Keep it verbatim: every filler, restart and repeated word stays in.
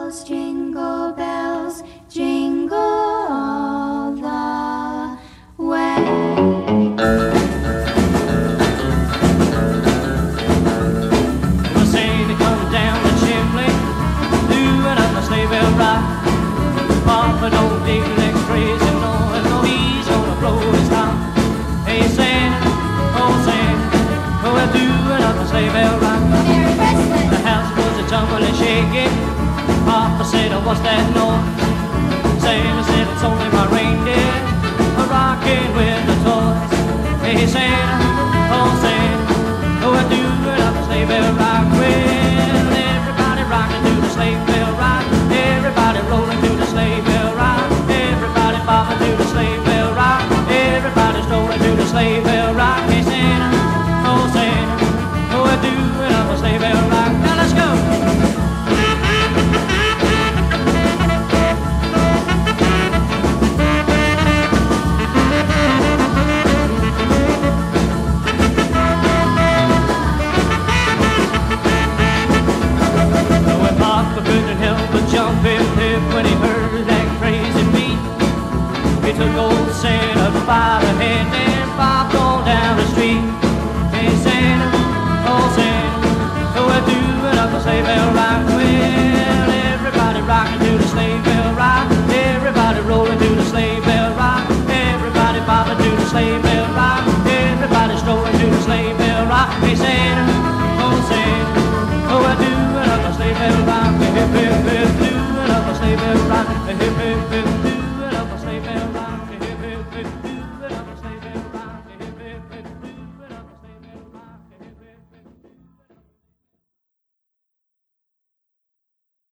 bells, jingle bells, jingle all the way. Santa comes down the chimney, doing up the sleigh bell rock. Papa don't dig like crazy noise, no, he's gonna blow his top. Hey Santa, oh Santa, oh we're doing up the sleigh bell rock. Merry Christmas! The house was a tumbling and shaking. Papa said, oh, what's that noise? Santa said, it's only my reindeer, a rocking with the toys. Hey Santa, oh Santa, oh we're doing up the sleigh bell rock.